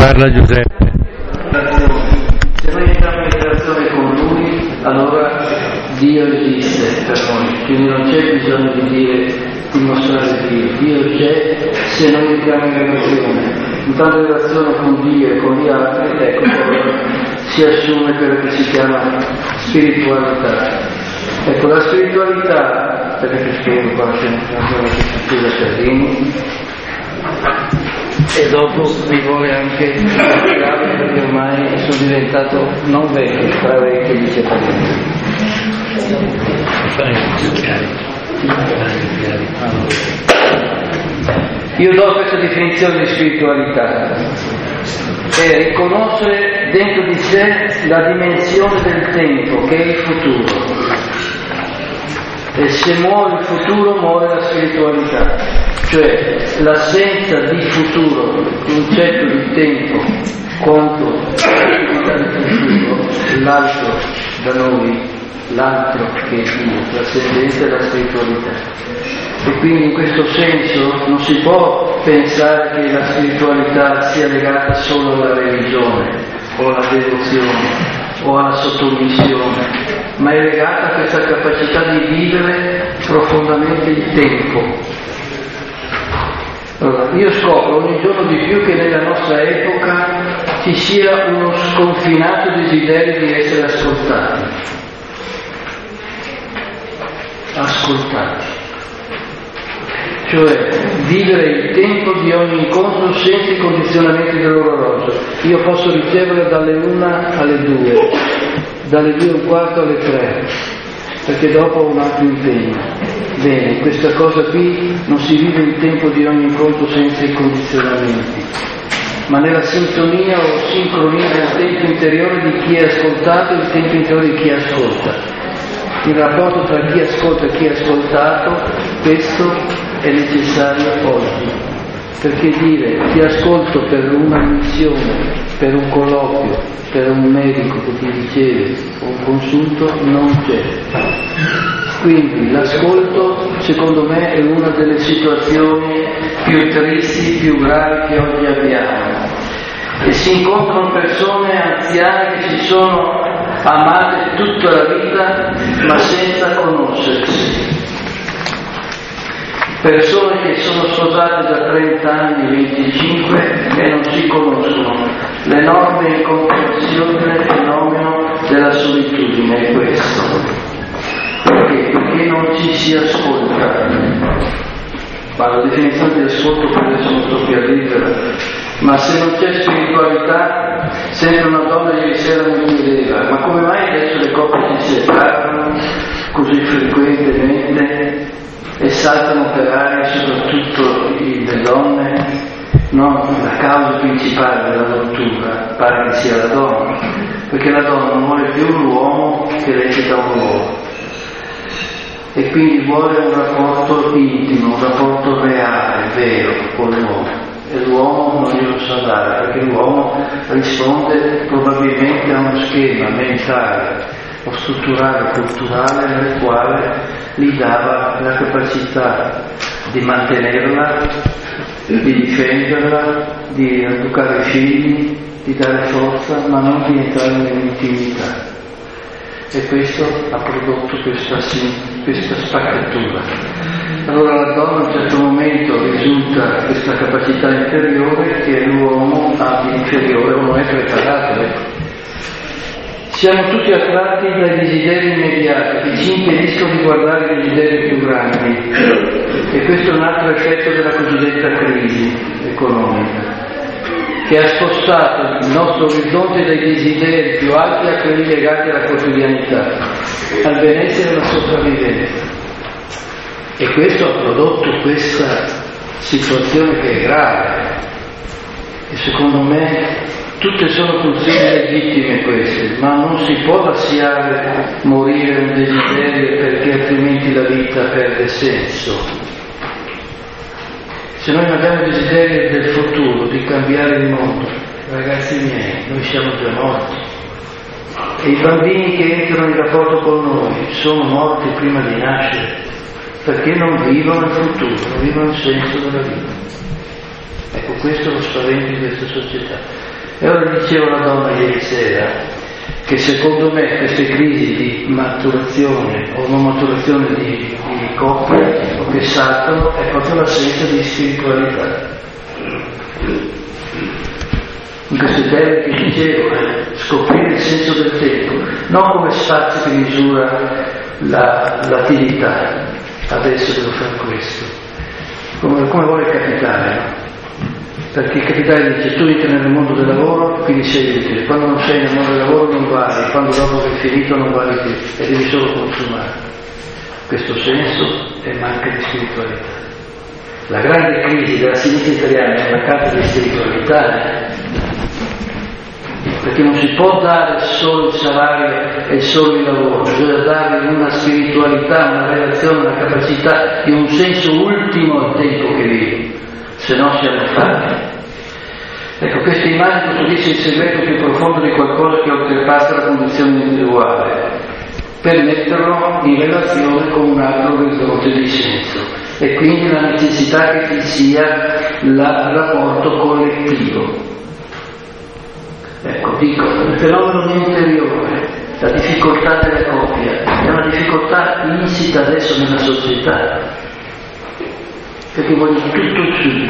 Parla Giuseppe. Se noi entriamo in relazione con Lui, allora Dio esiste per noi, quindi non c'è bisogno di mostrare Dio. Dio c'è se noi entriamo in relazione. In tale relazione con Dio e con gli altri, ecco che allora si assume quello che si chiama spiritualità. Ecco, la spiritualità, perché spiego qua c'è una scusa Ciardini, e dopo mi vuole anche spiegare perché ormai sono diventato non vecchio, tra vecchio dice Padre. Io do questa definizione di spiritualità: è riconoscere dentro di sé la dimensione del tempo che è il futuro, e se muore il futuro muore la spiritualità, cioè l'assenza di futuro, il concetto di tempo contro l'attività del futuro, l'altro da noi, l'altro che è Dio, trascendente della spiritualità. E quindi in questo senso non si può pensare che la spiritualità sia legata solo alla religione o alla devozione o alla sottomissione, ma è legata a questa capacità di vivere profondamente il tempo. Allora, io scopro ogni giorno di più che nella nostra epoca ci sia uno sconfinato desiderio di essere ascoltati, cioè vivere il tempo di ogni incontro senza i condizionamenti dell'orologio. Io posso ricevere dalle 1 alle 2, dalle 2 e un quarto alle 3, perché dopo ho un altro impegno. Bene, questa cosa qui non si vive il tempo di ogni incontro senza i condizionamenti, ma nella sintonia o sincronia del tempo interiore di chi è ascoltato e il tempo interiore di chi ascolta. Il rapporto tra chi ascolta e chi è ascoltato, questo è necessario oggi, perché dire ti ascolto per una missione, per un colloquio, per un medico che ti riceve o un consulto non c'è. Quindi l'ascolto secondo me è una delle situazioni più tristi, più gravi che oggi abbiamo, e si incontrano persone anziane che si sono amate tutta la vita ma senza conoscersi, persone che sono sposate da 30 anni, 25 e non si conoscono. L'enorme incomprensione del fenomeno della solitudine è questo. Perché non ci si ascolta. Ma la definizione di ascolto per adesso non sto qui a dirla, ma se non c'è spiritualità, sempre una donna ieri sera mi chiedeva: ma come mai adesso le coppie si separano così frequentemente e saltano per aria, soprattutto le donne? No, la causa principale della rottura pare che sia la donna, perché la donna non vuole più l'uomo che recita un ruolo, e quindi vuole un rapporto intimo, un rapporto reale, vero con l'uomo, e l'uomo non glielo sa dare, perché l'uomo risponde probabilmente a uno schema mentale o strutturale, culturale, nel quale gli dava la capacità di mantenerla, di difenderla, di educare i figli, di dare forza, ma non di entrare nell'intimità. E questo ha prodotto questa spaccatura. Allora la donna a un certo momento risulta questa capacità inferiore che l'uomo ha di inferiore o non è preparato. Siamo tutti attratti dai desideri immediati che ci impediscono di guardare i desideri più grandi, e questo è un altro effetto della cosiddetta crisi economica, che ha spostato il nostro orizzonte dai desideri più alti a quelli legati alla quotidianità, al benessere e alla sopravvivenza. E questo ha prodotto questa situazione che è grave, e secondo me tutte sono funzioni legittime queste, ma non si può lasciare morire un desiderio, perché altrimenti la vita perde senso. Se noi non abbiamo desiderio del futuro, di cambiare il mondo, ragazzi miei, noi siamo già morti. E i bambini che entrano in rapporto con noi sono morti prima di nascere, perché non vivono il futuro, non vivono il senso della vita. Ecco, questo è lo spavento di questa società. E ora dicevo alla donna ieri sera che secondo me queste crisi di maturazione o non maturazione di coppia o che saltano è proprio l'assenza di spiritualità. In queste terre che dicevo, scoprire il senso del tempo, non come spazio che misura l'attività, adesso devo fare questo, come vuole il capitale, no? Perché il capitale dice tu entri nel mondo del lavoro, quindi sei utile, quando non sei nel mondo del lavoro non vali, quando dopo che è finito non vali più e devi solo consumare. Questo senso è manca di spiritualità. La grande crisi della sinistra italiana è la mancanza di spiritualità, perché non si può dare solo il salario e solo il lavoro, bisogna dare una spiritualità, una relazione, una capacità di un senso ultimo al tempo che vive, se no siamo fatti. Ecco, questa immagine costruisce il segreto più profondo di qualcosa che oltrepassa la condizione individuale, per metterlo in relazione con un altro orizzonte di senso, e quindi la necessità che ci sia il rapporto collettivo. Ecco, dico, il fenomeno interiore, la difficoltà della coppia, è una difficoltà insita adesso nella società, perché voglio tutto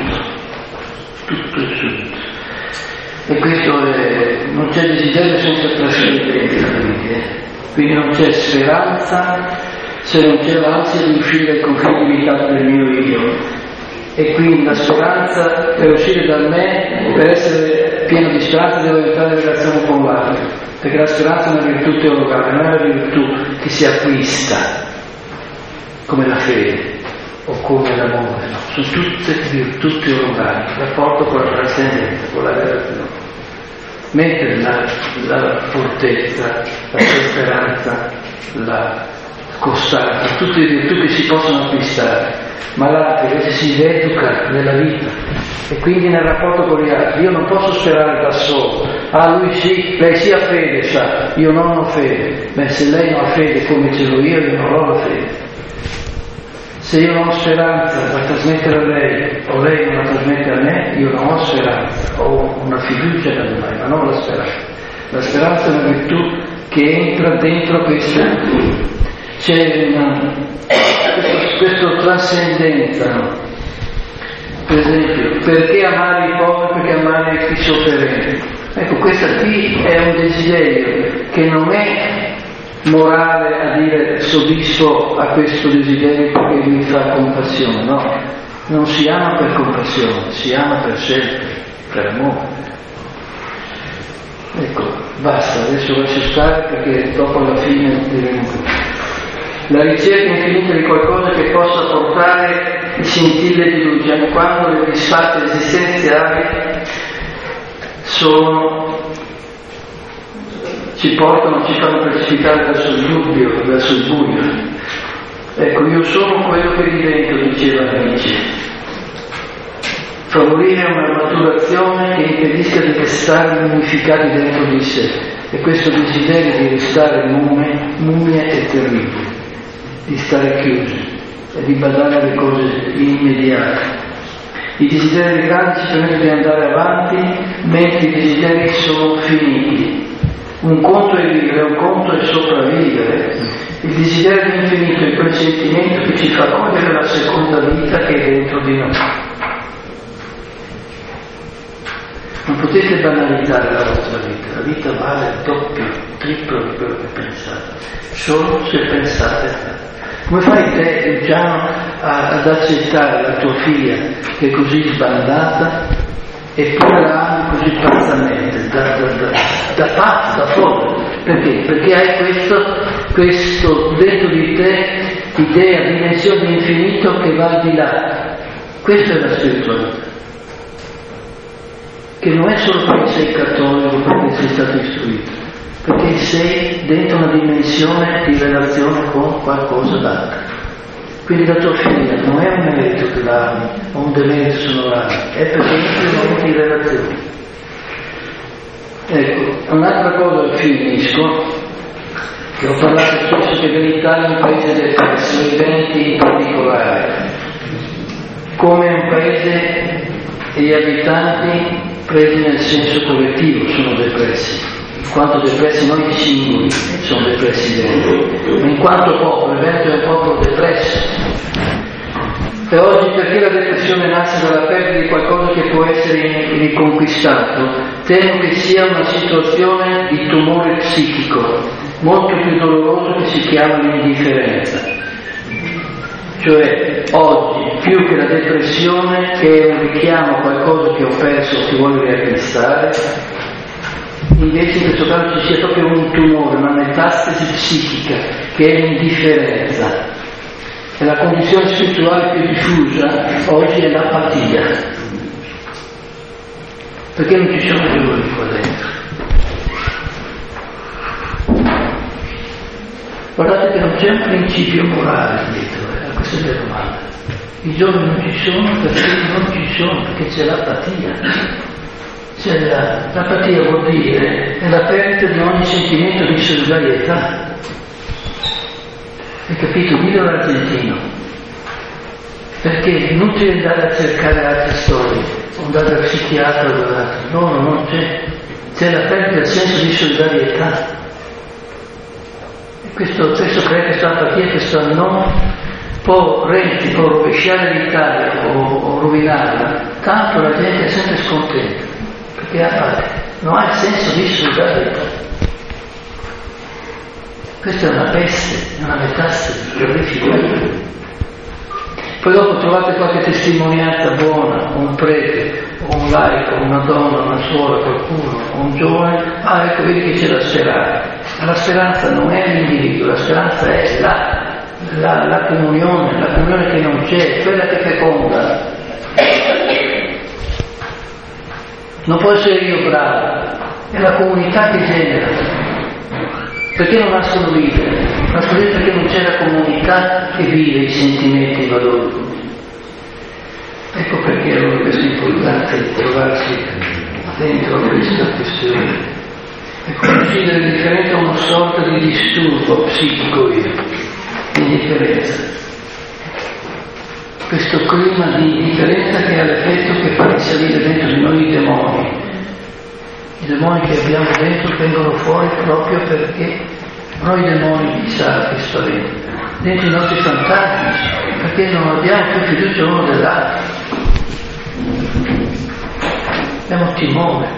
subito. E questo non c'è desiderio senza trascendenza, quindi non c'è speranza se non c'è l'ansia di uscire dal confine limitato del mio io. E quindi la speranza per uscire da me, per essere pieno di speranza, devo entrare in relazione con l'altro, perché la speranza è una virtù teologale, non è una virtù che si acquista come la fede o come l'amore, no, sono tutte virtù teologali, il rapporto con la trascendenza, con la relazione. Mentre la fortezza, la speranza, la costanza, tutte virtù che si possono acquistare, ma l'altro invece si educa nella vita e quindi nel rapporto con gli altri. Io non posso sperare da solo, lui sì, lei sì ha fede, sa, io non ho fede. Beh, se lei non ha fede come ce l'ho io non ho la fede. Se io non ho speranza da trasmettere a lei o lei non la trasmette a me, io non ho speranza, ho una fiducia da domani, ma non la speranza. La speranza è una virtù che entra dentro questa. C'è questa trascendenza, no? Per esempio, perché amare i poveri, perché amare chi sofferenti? Ecco, questa qui è un desiderio che non è morale a dire soddisfo a questo desiderio perché mi fa compassione, no, non si ama per compassione, si ama per sempre, per amore. Ecco, basta, adesso lascio stare perché dopo alla fine diremo la ricerca infinita di qualcosa che possa portare il scintille di luce, quando le disfatte esistenziali ci fanno precipitare verso il dubbio, verso il buio. Ecco, io sono quello che divento, diceva Nietzsche. Favorire una maturazione che impedisca di restare unificati dentro di sé. E questo desiderio di restare mummie è terribile, di stare chiusi e di badare alle cose immediate. I desideri grandi ci permettono di andare avanti, mentre i desideri sono finiti. Un conto è vivere, un conto è sopravvivere. Il desiderio infinito è quel sentimento che ci fa cogliere la seconda vita che è dentro di noi. Non potete banalizzare la vostra vita, la vita vale il doppio, triplo di quello che pensate, solo se pensate a te. Come fai te, Luciano, ad accettare la tua figlia che è così sbandata eppure la ami così pazzamente, da pazzo, da folle? Perché? Perché hai questo dentro di te idea, dimensione di infinito che va al di là. Questa è la spiritualità, che non è solo perché sei cattolico, perché sei stato istruito, perché sei dentro una dimensione di relazione con qualcosa d'altro. Quindi la tua figlia non è un merito che l'ami o un demerito se non l'ami, è perché entri in un momento di relazione. Ecco, un'altra cosa, finisco, che ho parlato spesso, che l'Italia è un paese del presso, eventi in particolare, come un paese e gli abitanti presi nel senso collettivo sono depressi, in quanto depressi noi singoli sono depressi Veneto, ma in quanto popolo, il Veneto è un popolo depresso. E oggi, perché la depressione nasce dalla perdita di qualcosa che può essere riconquistato, temo che sia una situazione di tumore psichico, molto più doloroso, che si chiama l'indifferenza. Cioè, oggi, più che la depressione, che è un richiamo a qualcosa che ho perso, che voglio riacquistare, invece in questo caso ci sia proprio un tumore, una metastasi psichica, che è l'indifferenza. E la condizione spirituale più diffusa oggi è l'apatia, perché non ci sono giorni qua dentro. Guardate che non c'è un principio morale dietro, questa è la domanda. I giorni non ci sono perché non ci sono, perché c'è l'apatia. L'apatia vuol dire è la perdita di ogni sentimento di solidarietà. Hai capito? Dillo all'argentino, perché è inutile andare a cercare altre storie, o andare dal psichiatra o dall'altro. No, non c'è la perdita del senso di solidarietà. E questo crea questa apatia, questo no, può rovesciare l'Italia o rovinarla, tanto la gente è sempre scontenta, perché non ha il senso di solidarietà. Questa è una peste, è una metastasi terrifica. Poi dopo trovate qualche testimonianza buona, un prete, o un laico, una donna, una suora, qualcuno, o un giovane, ecco, vedi che c'è la speranza. Ma la speranza non è l'individuo, la speranza è la comunione che non c'è, quella che feconda. Non può essere io bravo, è la comunità che genera. Perché non nascono vivere? Nascono vivere perché non c'è la comunità che vive i sentimenti e i valori. Ecco perché allora questa importanza di trovarsi dentro questa questione e considerare il differente una sorta di disturbo psichico di indifferenza. Questo clima di indifferenza che ha l'effetto che fa risalire dentro di noi i demoni. I demoni che abbiamo dentro vengono fuori proprio perché noi demoni di Sara che spaventa, dentro i nostri fantasmi, perché non abbiamo più fiducia l'uno dell'altro. Abbiamo timore.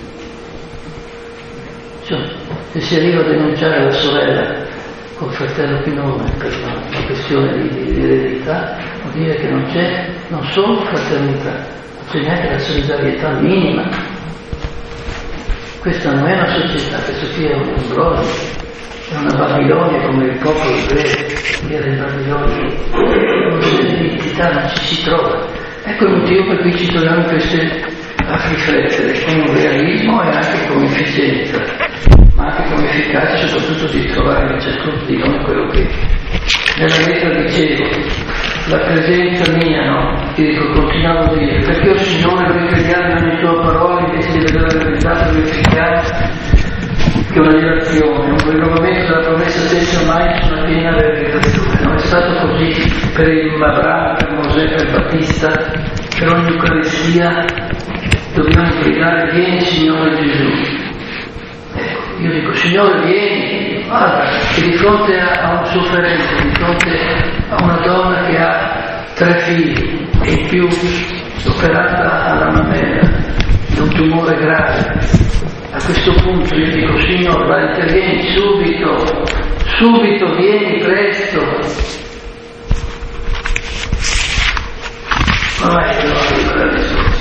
Cioè, se si arriva a denunciare la sorella col fratello Pinone per una questione di eredità, vuol dire che non solo fraternità, non c'è neanche la solidarietà minima. Questa non è una società, questo qui è un brodo, è una Babilonia come il popolo ebreo, che era in Babilonia, l'identità non ci si trova. Ecco il motivo per cui ci troviamo a riflettere con un realismo e anche con efficienza, ma anche con efficacia, soprattutto di trovare in ciascuno di noi quello che nella lettera dicevo, la presenza mia, no? Ti dico, continuavo a dire, perché o Signore noi crediamo nelle tue parole invece di vedere la verità verificare che una relazione, un rinnovamento della promessa stessa mai su una piena realizzazione. Non è stato così per il Abramo, per Mosè, per Battista, per ogni Eucaristia dobbiamo pregare, vieni Signore Gesù. Io dico, Signore vieni, guarda, che di fronte a un sofferente, di fronte a una donna che ha 3 figli e in più operata alla mamella di un tumore grave, a questo punto io dico, Signore, vai, intervieni subito, vieni presto. Ma vai che non arriva la risposta.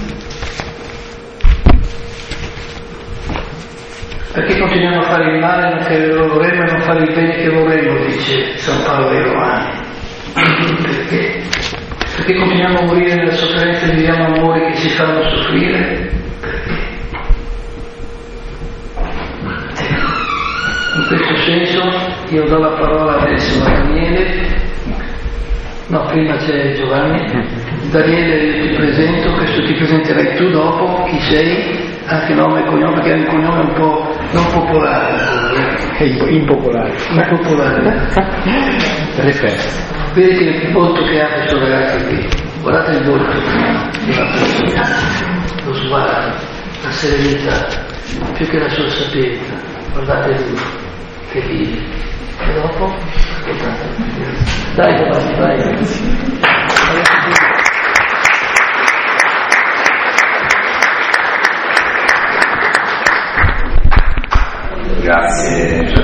Perché continuiamo a fare il male che vorremmo e non fare il bene che vorremmo, dice San Paolo ai Romani. Perché? Perché continuiamo a morire nella sofferenza e viviamo amori che ci fanno soffrire? In questo senso io do la parola adesso a Daniele, no, prima c'è Giovanni. Daniele, io ti presento, questo ti presenterai tu dopo, chi sei, anche nome e cognome, perché è un cognome un po' non popolare, è impopolare. Vedi che il volto che ha questo ragazzo qui, guardate il volto di una persona, lo sguardo. serenità, più che la sua sapienza. Guardate lui che vive. E dopo, dai Giovanni, vai. Grazie.